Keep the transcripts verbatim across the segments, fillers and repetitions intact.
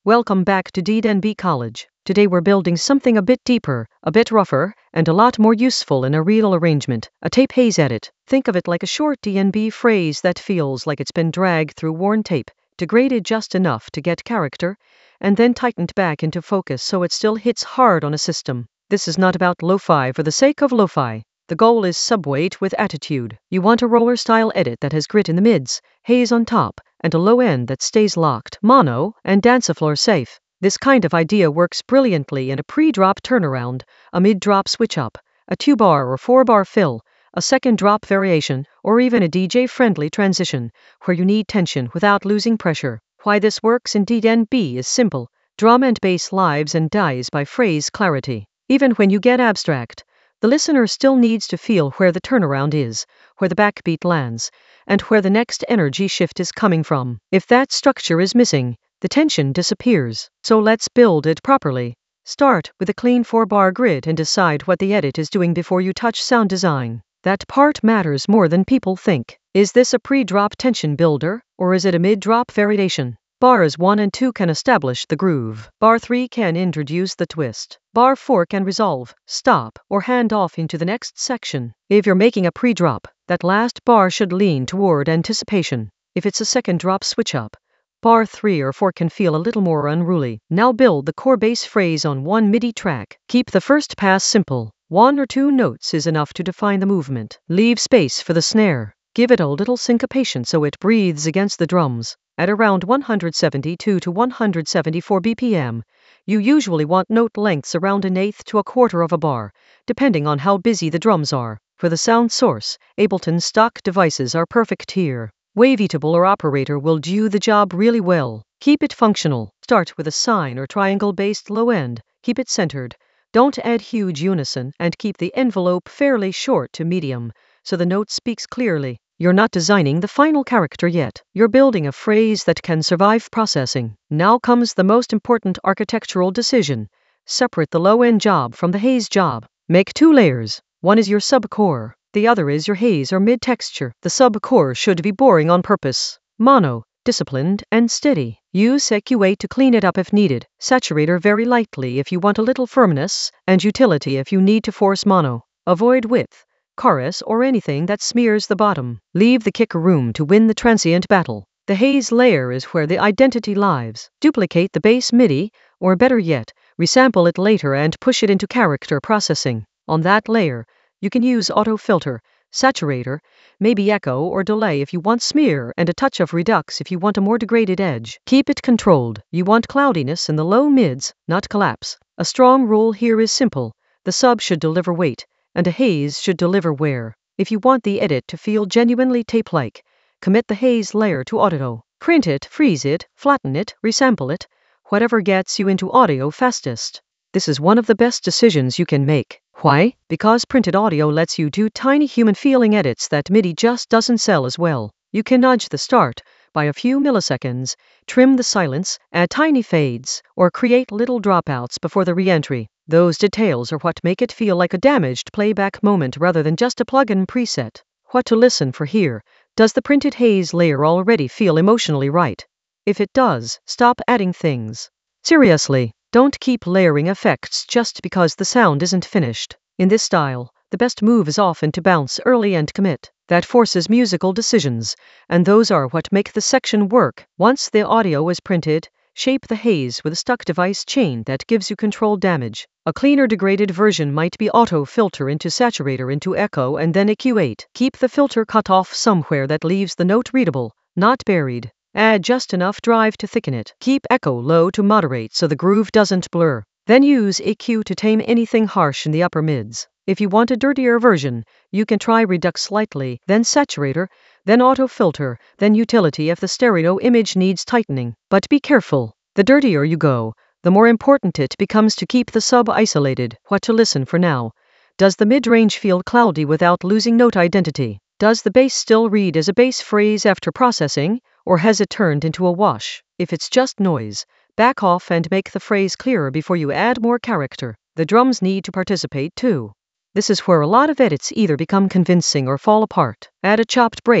Welcome back to D and B College. Today we're building something a bit deeper, a bit rougher, and a lot more useful in a real arrangement, a tape haze edit. Think of it like a short D and B phrase that feels like it's been dragged through worn tape, degraded just enough to get character, and then tightened back into focus so it still hits hard on a system. This is not about lo-fi for the sake of lo-fi. The goal is subweight with attitude. You want a roller-style edit that has grit in the mids, haze on top, and a low end that stays locked, mono, and dance-floor safe. This kind of idea works brilliantly in a pre-drop turnaround, a mid-drop switch-up, a two-bar or four-bar fill, a second drop variation, or even a D J-friendly transition, where you need tension without losing pressure. Why this works in D and B is simple. Drum and bass lives and dies by phrase clarity. Even when you get abstract, the listener still needs to feel where the turnaround is, where the backbeat lands, and where the next energy shift is coming from. If that structure is missing, the tension disappears. So let's build it properly. Start with a clean four-bar grid and decide what the edit is doing before you touch sound design. That part matters more than people think. Is this a pre-drop tension builder, or is it a mid-drop variation? Bars one and two can establish the groove. Bar three can introduce the twist. Bar four can resolve, stop, or hand off into the next section. If you're making a pre-drop, that last bar should lean toward anticipation. If it's a second drop switch-up, bar three or four can feel a little more unruly. Now build the core bass phrase on one MIDI track. Keep the first pass simple. One or two notes is enough to define the movement. Leave space for the snare. Give it a little syncopation so it breathes against the drums. At around one hundred seventy-two to one hundred seventy-four B P M, you usually want note lengths around an eighth to a quarter of a bar, depending on how busy the drums are. For the sound source, Ableton stock devices are perfect here. Wavetable or Operator will do the job really well. Keep it functional. Start with a sine or triangle-based low end. Keep it centered. Don't add huge unison, and keep the envelope fairly short to medium, so the note speaks clearly. You're not designing the final character yet. You're building a phrase that can survive processing. Now comes the most important architectural decision. Separate the low-end job from the haze job. Make two layers. One is your sub-core. The other is your haze or mid-texture. The sub-core should be boring on purpose. Mono, disciplined, and steady. Use E Q eight to clean it up if needed. Saturator very lightly if you want a little firmness, and utility if you need to force mono. Avoid width, chorus, or anything that smears the bottom. Leave the kick room to win the transient battle. The haze layer is where the identity lives. Duplicate the bass MIDI, or better yet, resample it later and push it into character processing. On that layer, you can use auto filter, saturator, maybe echo or delay if you want smear, and a touch of redux if you want a more degraded edge. Keep it controlled. You want cloudiness in the low mids, not collapse. A strong rule here is simple. The sub should deliver weight, and a haze should deliver wear. If you want the edit to feel genuinely tape-like, commit the haze layer to auto. Print it, freeze it, flatten it, resample it, whatever gets you into audio fastest. This is one of the best decisions you can make. Why? Because printed audio lets you do tiny human feeling edits that MIDI just doesn't sell as well. You can nudge the start by a few milliseconds, trim the silence, add tiny fades, or create little dropouts before the re-entry. Those details are what make it feel like a damaged playback moment rather than just a plug-in preset. What to listen for here? Does the printed haze layer already feel emotionally right? If it does, stop adding things. Seriously, don't keep layering effects just because the sound isn't finished. In this style, the best move is often to bounce early and commit. That forces musical decisions, and those are what make the section work. Once the audio is printed, shape the haze with a stuck device chain that gives you controlled damage. A cleaner degraded version might be auto filter into saturator into echo and then E Q eight. Keep the filter cut off somewhere that leaves the note readable, not buried. Add just enough drive to thicken it. Keep echo low to moderate so the groove doesn't blur. Then use E Q to tame anything harsh in the upper mids. If you want a dirtier version, you can try redux slightly, then saturator, then auto filter, then utility if the stereo image needs tightening. But be careful. The dirtier you go, the more important it becomes to keep the sub isolated. What to listen for now? Does the mid-range feel cloudy without losing note identity? Does the bass still read as a bass phrase after processing, or has it turned into a wash? If it's just noise, back off and make the phrase clearer before you add more character. The drums need to participate too. This is where a lot of edits either become convincing or fall apart. Add a chopped break,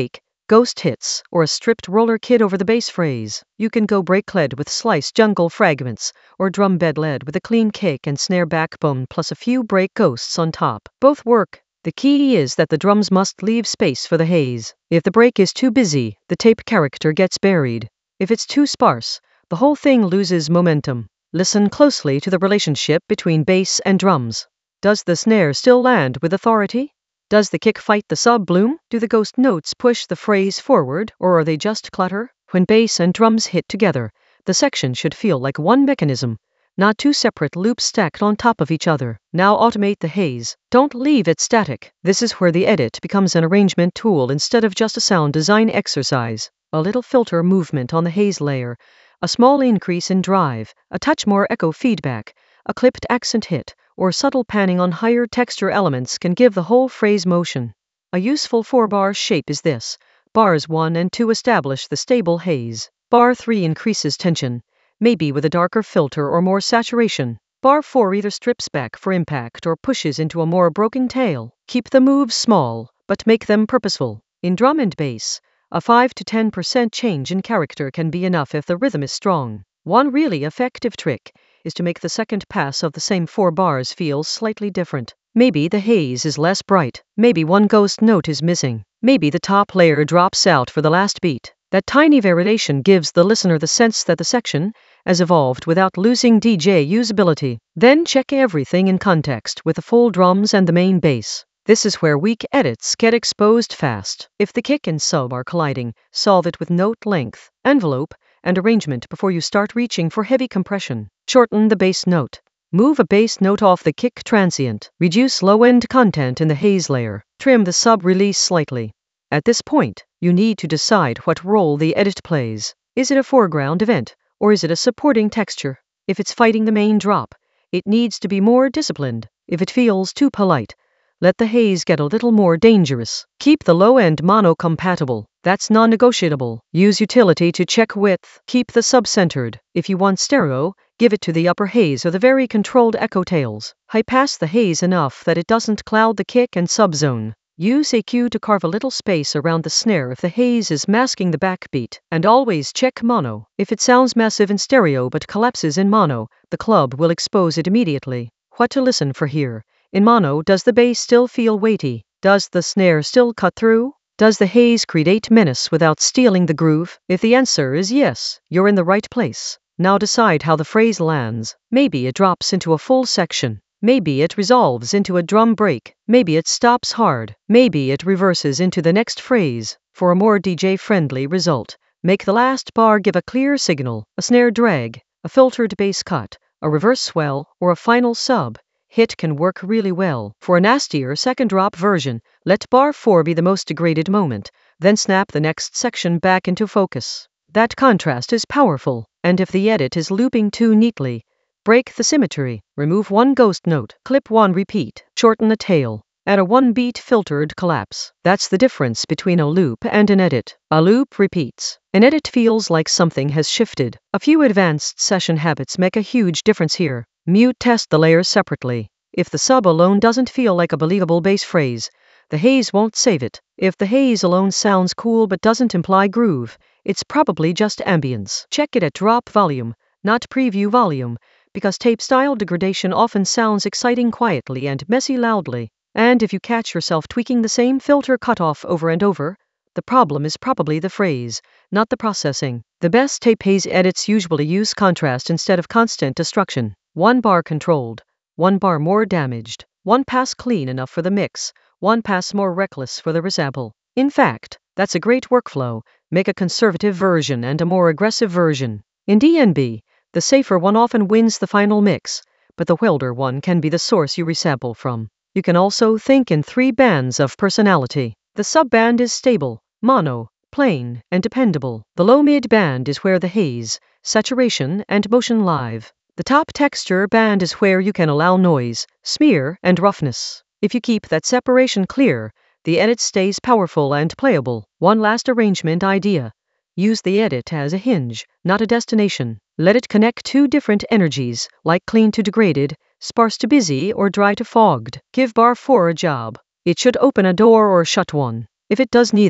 ghost hits, or a stripped roller kit over the bass phrase. You can go break-led with sliced jungle fragments, or drum bed-led with a clean kick and snare backbone plus a few break ghosts on top. Both work. The key is that the drums must leave space for the haze. If the break is too busy, the tape character gets buried. If it's too sparse, the whole thing loses momentum. Listen closely to the relationship between bass and drums. Does the snare still land with authority? Does the kick fight the sub bloom? Do the ghost notes push the phrase forward, or are they just clutter? When bass and drums hit together, the section should feel like one mechanism, not two separate loops stacked on top of each other. Now automate the haze. Don't leave it static. This is where the edit becomes an arrangement tool instead of just a sound design exercise. A little filter movement on the haze layer, a small increase in drive, a touch more echo feedback, a clipped accent hit, or subtle panning on higher texture elements can give the whole phrase motion. A useful four-bar shape is this. Bars one and two establish the stable haze. Bar three increases tension, maybe with a darker filter or more saturation. Bar four either strips back for impact or pushes into a more broken tail. Keep the moves small, but make them purposeful. In drum and bass, a five to ten percent change in character can be enough if the rhythm is strong. One really effective trick is to make the second pass of the same four bars feel slightly different. Maybe the haze is less bright, maybe one ghost note is missing, maybe the top layer drops out for the last beat. That tiny variation gives the listener the sense that the section has evolved without losing D J usability. Then check everything in context with the full drums and the main bass. This is where weak edits get exposed fast. If the kick and sub are colliding, solve it with note length, envelope, and arrangement before you start reaching for heavy compression. Shorten the bass note. Move a bass note off the kick transient. Reduce low-end content in the haze layer. Trim the sub release slightly. At this point, you need to decide what role the edit plays. Is it a foreground event, or is it a supporting texture? If it's fighting the main drop, it needs to be more disciplined. If it feels too polite, let the haze get a little more dangerous. Keep the low end mono compatible. That's non-negotiable. Use utility to check width. Keep the sub centered. If you want stereo, give it to the upper haze or the very controlled echo tails. High pass the haze enough that it doesn't cloud the kick and sub zone. Use E Q to carve a little space around the snare if the haze is masking the backbeat. And always check mono. If it sounds massive in stereo but collapses in mono, the club will expose it immediately. What to listen for here? In mono, does the bass still feel weighty? Does the snare still cut through? Does the haze create menace without stealing the groove? If the answer is yes, you're in the right place. Now decide how the phrase lands. Maybe it drops into a full section. Maybe it resolves into a drum break. Maybe it stops hard. Maybe it reverses into the next phrase. For a more D J-friendly result, make the last bar give a clear signal, a snare drag, a filtered bass cut, a reverse swell, or a final sub. Hit can work really well. For a nastier second drop version, let bar four be the most degraded moment, then snap the next section back into focus. That contrast is powerful, and if the edit is looping too neatly, break the symmetry. Remove one ghost note, clip one repeat, shorten the tail, add a one-beat filtered collapse. That's the difference between a loop and an edit. A loop repeats. An edit feels like something has shifted. A few advanced session habits make a huge difference here. Mute test the layers separately. If the sub alone doesn't feel like a believable bass phrase, the haze won't save it. If the haze alone sounds cool but doesn't imply groove, it's probably just ambience. Check it at drop volume, not preview volume, because tape-style degradation often sounds exciting quietly and messy loudly. And if you catch yourself tweaking the same filter cutoff over and over, the problem is probably the phrase, not the processing. The best tape haze edits usually use contrast instead of constant destruction. One bar controlled, one bar more damaged, one pass clean enough for the mix, one pass more reckless for the resample. In fact, that's a great workflow. Make a conservative version and a more aggressive version. In D N B, the safer one often wins the final mix, but the wilder one can be the source you resample from. You can also think in three bands of personality. The sub-band is stable, mono, plain, and dependable. The low-mid band is where the haze, saturation, and motion live. The top texture band is where you can allow noise, smear, and roughness. If you keep that separation clear, the edit stays powerful and playable. One last arrangement idea. Use the edit as a hinge, not a destination. Let it connect two different energies, like clean to degraded, sparse to busy, or dry to fogged. Give bar four a job. It should open a door or shut one. If it does neither,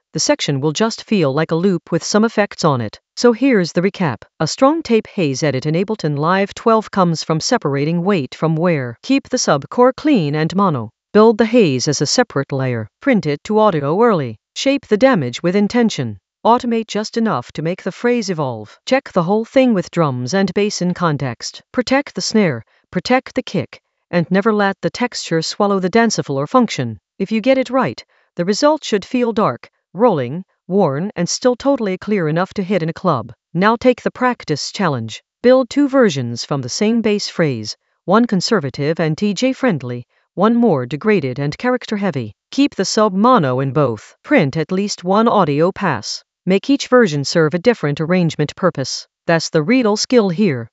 the section will just feel like a loop with some effects on it. So here's the recap. A strong tape haze edit in Ableton Live twelve comes from separating weight from wear. Keep the sub-core clean and mono. Build the haze as a separate layer. Print it to audio early. Shape the damage with intention. Automate just enough to make the phrase evolve. Check the whole thing with drums and bass in context. Protect the snare, protect the kick, and never let the texture swallow the danceable or function. If you get it right, the result should feel dark, rolling, worn, and still totally clear enough to hit in a club. Now take the practice challenge. Build two versions from the same bass phrase, one conservative and D J friendly, one more degraded and character heavy. Keep the sub mono in both. Print at least one audio pass. Make each version serve a different arrangement purpose. That's the real skill here.